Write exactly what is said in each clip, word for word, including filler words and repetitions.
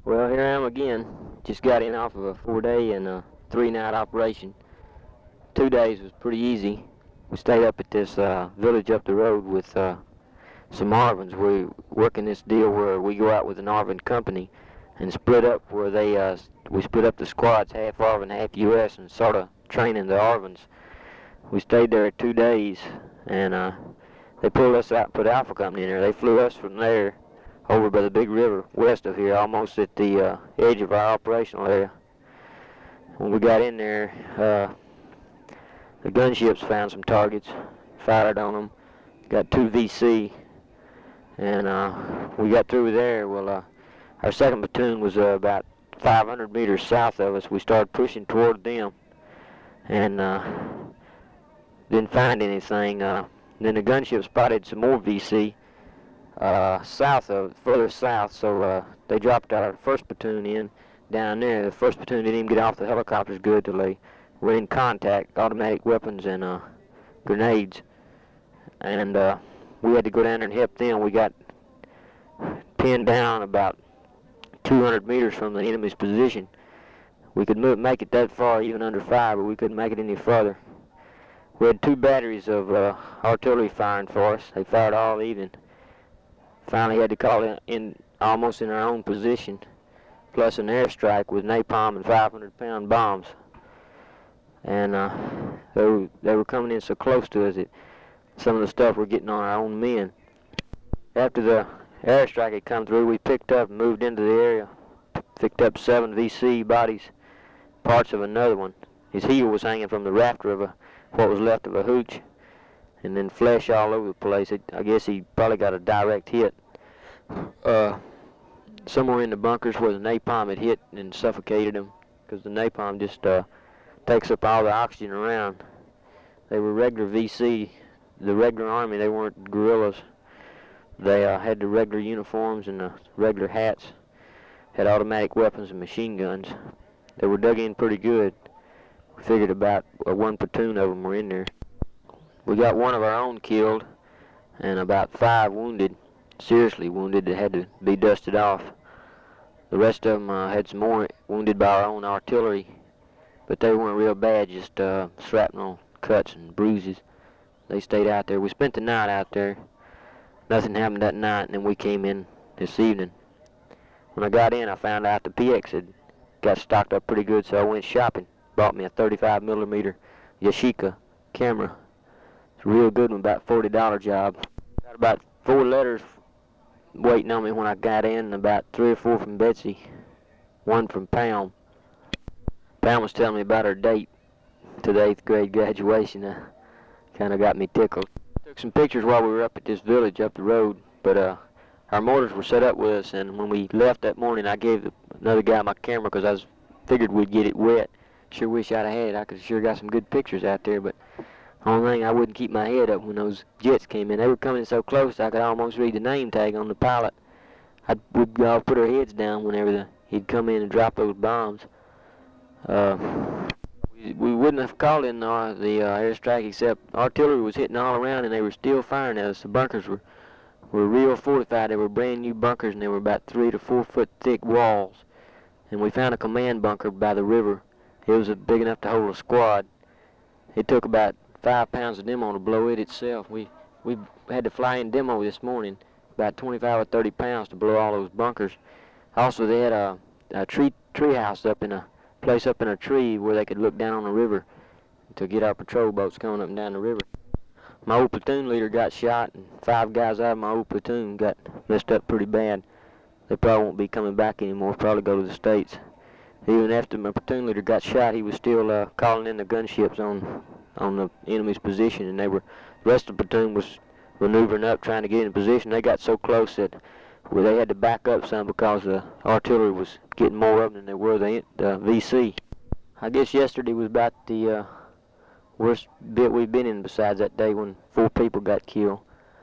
Well, here I am again. Just got in off of a four-day and a three-night operation. Two days was pretty easy. We stayed up at this uh, village up the road with uh, some Arvins. We working this deal where we go out with an Arvin company and split up where they uh, we split up the squads, half Arvin, half U S, and sort of training the Arvins. We stayed there two days, and uh, they pulled us out and put Alpha Company in there. They flew us from there over by the big river west of here, almost at the uh, edge of our operational area. When we got in there, uh, the gunships found some targets, fired on them, got two V C, and uh, we got through there. Well, uh, our second platoon was uh, about five hundred meters south of us. We started pushing toward them, and uh, didn't find anything. Uh, then the gunship spotted some more V C uh, south of, further south, so uh, they dropped our first platoon in down there. The first platoon didn't even get off the helicopters good till they were in contact, automatic weapons and uh, grenades, and uh, we had to go down there and help them. We got pinned down about two hundred meters from the enemy's position. We could move, make it that far, even under fire, but we couldn't make it any further. We had two batteries of uh, artillery firing for us. They fired all evening. Finally had to call in, in almost in our own position, plus an airstrike with napalm and five hundred pound bombs. And uh, they, were, they were coming in so close to us that some of the stuff were getting on our own men. After the airstrike had come through, we picked up and moved into the area, picked up seven V C bodies, parts of another one. His heel was hanging from the rafter of a, what was left of a hooch, and then flesh all over the place. It, I guess he probably got a direct hit. Uh, somewhere in the bunkers where the napalm had hit and suffocated him, because the napalm just uh, takes up all the oxygen around. They were regular V C, the regular army. They weren't guerrillas. They uh, had the regular uniforms and the regular hats, had automatic weapons and machine guns. They were dug in pretty good. We figured about uh, one platoon of them were in there. We got one of our own killed and about five wounded, seriously wounded, that had to be dusted off. The rest of them uh, had some more wounded by our own artillery, but they weren't real bad, just uh, shrapnel cuts and bruises. They stayed out there. We spent the night out there. Nothing happened that night, and then we came in this evening. When I got in, I found out the P X had got stocked up pretty good, so I went shopping. Bought me a thirty-five millimeter Yashica camera. It's a real good one, about forty dollar job. Got about four letters waiting on me when I got in, and about three or four from Betsy, one from Pam. Pam was telling me about her date to the eighth grade graduation. That kind of got me tickled. Took some pictures while we were up at this village up the road, but uh, our mortars were set up with us, and when we left that morning, I gave the, another guy my camera because I was, figured we'd get it wet. Sure wish I'd have had it. I could sure got some good pictures out there, but only thing, I wouldn't keep my head up when those jets came in. They were coming so close I could almost read the name tag on the pilot. I would all put our heads down whenever the, he'd come in and drop those bombs. Uh, we, we wouldn't have called in the, the uh, airstrike except artillery was hitting all around and they were still firing at us. The bunkers were, were real fortified. They were brand new bunkers, and they were about three to four foot thick walls. And we found a command bunker by the river. It was big enough to hold a squad. It took about five pounds of demo to blow it itself. We we had to fly in demo this morning, about twenty-five or thirty pounds to blow all those bunkers. Also, they had a, a tree tree house up in a place up in a tree where they could look down on the river to get our patrol boats coming up and down the river. My old platoon leader got shot, and five guys out of my old platoon got messed up pretty bad. They probably won't be coming back anymore. Probably go to the States. Even after my platoon leader got shot, he was still uh, calling in the gunships on on the enemy's position, and they were the rest of the platoon was maneuvering up, trying to get in position. They got so close that well, they had to back up some because the artillery was getting more of them than they were the, the V C. I guess yesterday was about the uh, worst bit we've been in, besides that day when four people got killed.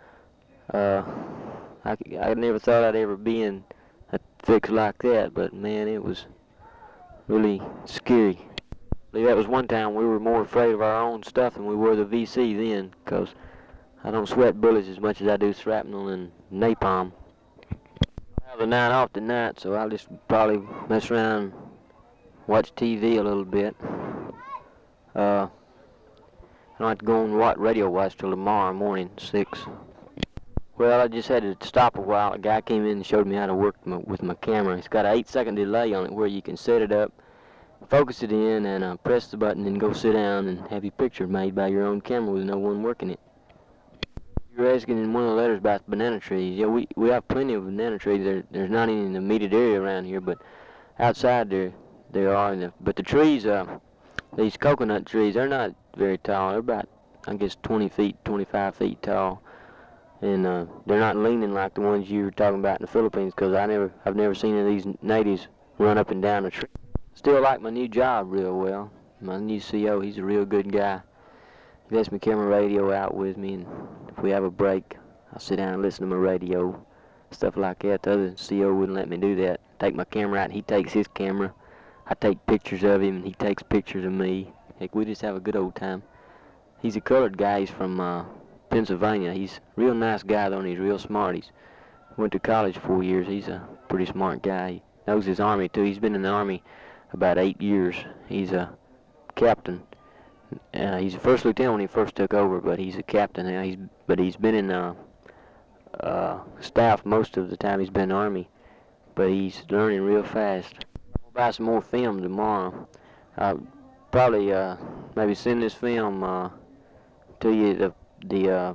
Uh, I, I never thought I'd ever be in a fix like that, but man, it was really scary. That was one time we were more afraid of our own stuff than we were the V C then, because I don't sweat bullets as much as I do shrapnel and napalm. The night off tonight, so I'll just probably mess around, watch T V a little bit. Uh, I don't have to go and watch radio watch till tomorrow morning, six. Well, I just had to stop a while. A guy came in and showed me how to work my, with my camera. It's got an eight second delay on it where you can set it up, focus it in, and uh, press the button and go sit down and have your picture made by your own camera with no one working it. You're asking in one of the letters about banana trees. Yeah, we, we have plenty of banana trees. There, there's not any in the immediate area around here, but outside there, there are. The, but the trees, uh, these coconut trees, they're not very tall. They're about, I guess, twenty feet, twenty-five feet tall. And uh, they're not leaning like the ones you were talking about in the Philippines, because I never, I've never seen any of these natives run up and down a tree. Still like my new job real well. My new C O, he's a real good guy. He lets me carry my radio out with me, and if we have a break, I'll sit down and listen to my radio, stuff like that. The other C O wouldn't let me do that. Take my camera out, and he takes his camera. I take pictures of him, and he takes pictures of me. Heck, we just have a good old time. He's a colored guy. He's from uh, Pennsylvania. He's a real nice guy, though, and he's real smart. He's went to college four years. He's a pretty smart guy. He knows his Army, too. He's been in the Army about eight years. He's a captain. Uh, he's a first lieutenant when he first took over, but he's a captain now. He's but he's been in uh, uh, staff most of the time. He's been in the Army, but he's learning real fast. I'll buy some more film tomorrow. I'll probably uh, maybe send this film uh, to you. The the uh,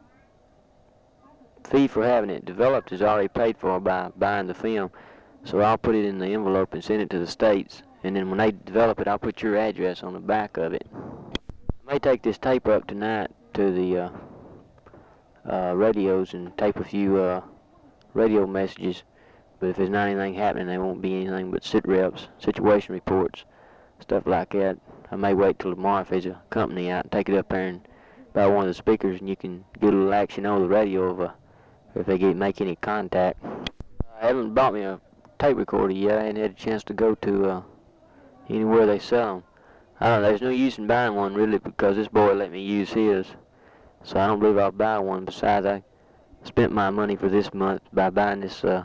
fee for having it developed is already paid for by buying the film, so I'll put it in the envelope and send it to the States. And then when they develop it, I'll put your address on the back of it. I may take this tape up tonight to the uh, uh, radios and tape a few uh, radio messages. But if there's not anything happening, there won't be anything but sit reps, situation reports, stuff like that. I may wait till tomorrow if there's a company out and take it up there and buy one of the speakers, and you can get a little action on the radio of, uh, if they get make any contact. I haven't bought me a tape recorder yet. I ain't had a chance to go to uh, anywhere they sell them. I don't know, there's no use in buying one really, because this boy let me use his, so I don't believe I'll buy one. Besides, I spent my money for this month by buying this uh,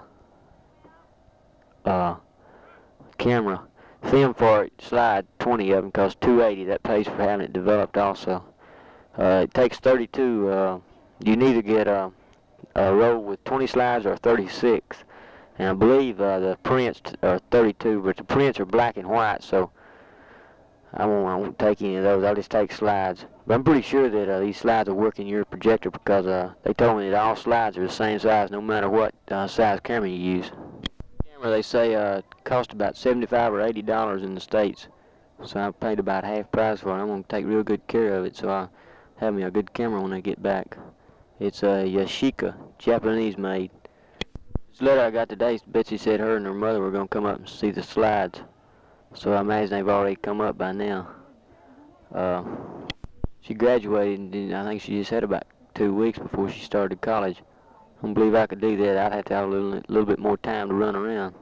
uh, camera. Film for it, slide twenty of them, cost two eighty. That pays for having it developed also. Uh, it takes thirty-two. Uh, you can either get a, a roll with twenty slides or thirty-six. And I believe uh, the prints are thirty-two, but the prints are black and white, so I won't, I won't take any of those. I'll just take slides. But I'm pretty sure that uh, these slides will work in your projector, because uh, they told me that all slides are the same size no matter what uh, size camera you use. The camera, they say, uh, cost about seventy-five or eighty dollars in the States, so I paid about half price for it. I'm going to take real good care of it, so I'll have me a good camera when I get back. It's a Yashica, Japanese made. This letter I got today, Betsy said her and her mother were going to come up and see the slides. So I imagine they've already come up by now. Uh, she graduated, and I think she just had about two weeks before she started college. I don't believe I could do that. I'd have to have a little, little bit more time to run around.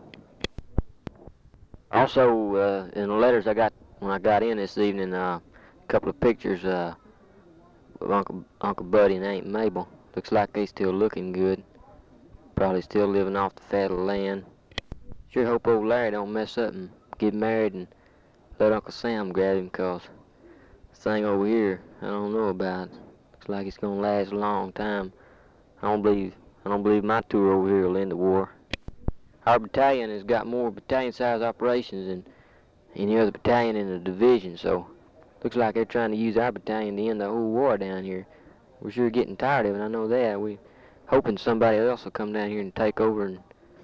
Also, uh, in the letters I got when I got in this evening, uh, a couple of pictures uh, of Uncle, Uncle Buddy and Aunt Mabel. Looks like they still looking good. Probably still living off the fat of the land. Sure hope old Larry don't mess up and get married and let Uncle Sam grab him, cause this thing over here I don't know about. Looks like it's gonna last a long time. I don't believe I don't believe my tour over here will end the war. Our battalion has got more battalion-sized operations than any other battalion in the division, so looks like they're trying to use our battalion to end the whole war down here. We're sure getting tired of it. I know that. We hoping somebody else will come down here and take over and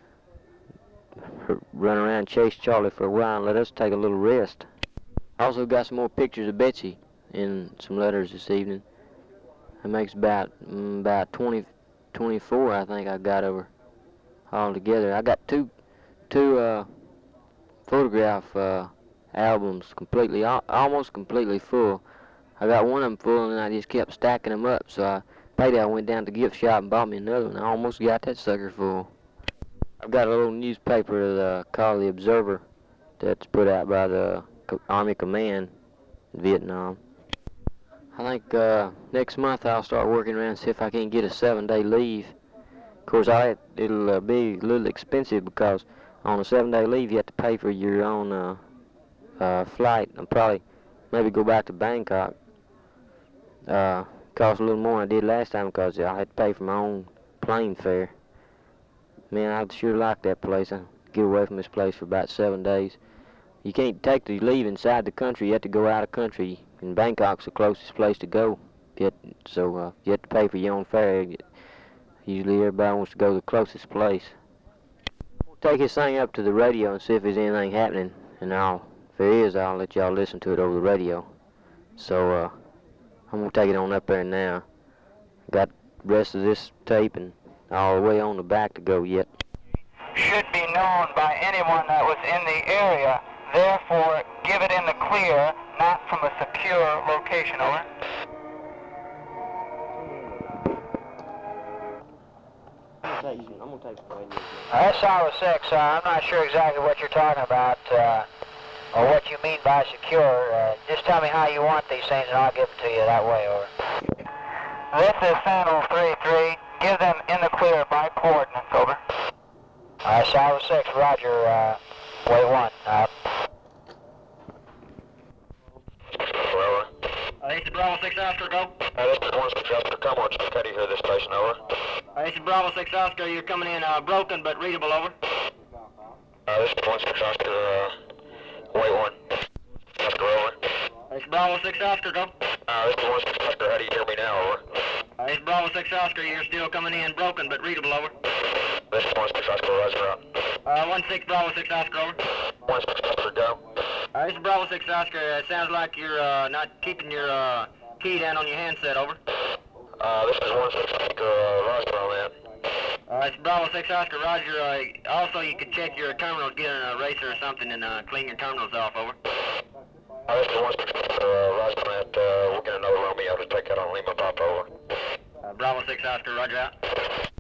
run around and chase Charlie for a while and let us take a little rest. I also got some more pictures of Betsy in some letters this evening. It makes about mm, about twenty, twenty-four, I think I got over all together. I got two two uh, photograph uh, albums completely, al almost completely full. I got one of them full, and I just kept stacking them up. So I paid. I went down to the gift shop and bought me another one. I almost got that sucker full. I've got a little newspaper uh, called The Observer that's put out by the Army Command in Vietnam. I think uh, next month I'll start working around and see if I can get a seven-day leave Of course, I it'll uh, be a little expensive because on a seven-day leave you have to pay for your own uh, uh, flight and probably maybe go back to Bangkok. Uh, cost a little more than I did last time because I had to pay for my own plane fare. Man, I'd sure like that place. I get away from this place for about seven days. You can't take the leave inside the country. You have to go out of country. And Bangkok's the closest place to go. You have, so uh, you have to pay for your own fare. Usually everybody wants to go to the closest place. We'll take this thing up to the radio and see if there's anything happening. And I'll, if there is, I'll let y'all listen to it over the radio. So uh, I'm gonna take it on up there now. Got the rest of this tape and all the way on the back to go yet. Should be known by anyone that was in the area. Therefore, give it in the clear, not from a secure location. Over. I'm gonna take the radio. Uh, S R six, uh, I'm not sure exactly what you're talking about uh, or what you mean by secure. Uh, just tell me how you want these things and I'll give them to you that way. Over. This is Sentinel three three. Give them in the clear by coordinates. Over. Uh, S R six, roger. Uh, way one. Uh, Uh, this is Bravo six Oscar, go. Uh, this is one six Oscar, come on, just Teddy here, this station, over. Uh, this is Bravo six Oscar, you're coming in uh, broken but readable, over. Uh, this is one six Oscar, uh, wait one. Oscar, over. Uh, this is Bravo six Oscar, go. Uh, this is one six Oscar, how do you hear me now, over? Uh, this is Bravo six Oscar, you're still coming in broken but readable, over. This is one six Oscar, roger out. Uh, one six Bravo six Oscar, over. one six Oscar, go. Uh, this is Bravo six Oscar, uh, sounds like you're uh, not keeping your uh, key down on your handset, over. Uh, this is one six Oscar, uh, roger on that. Uh, this is Bravo six Oscar, roger. Uh, also, you could check your terminals, get an eraser or something, and uh, clean your terminals off, over. Uh, this is one six Oscar, uh, roger on that. Uh, we'll get another Romeo to take that on Lima Papa, over. Uh, Bravo six Oscar, roger out.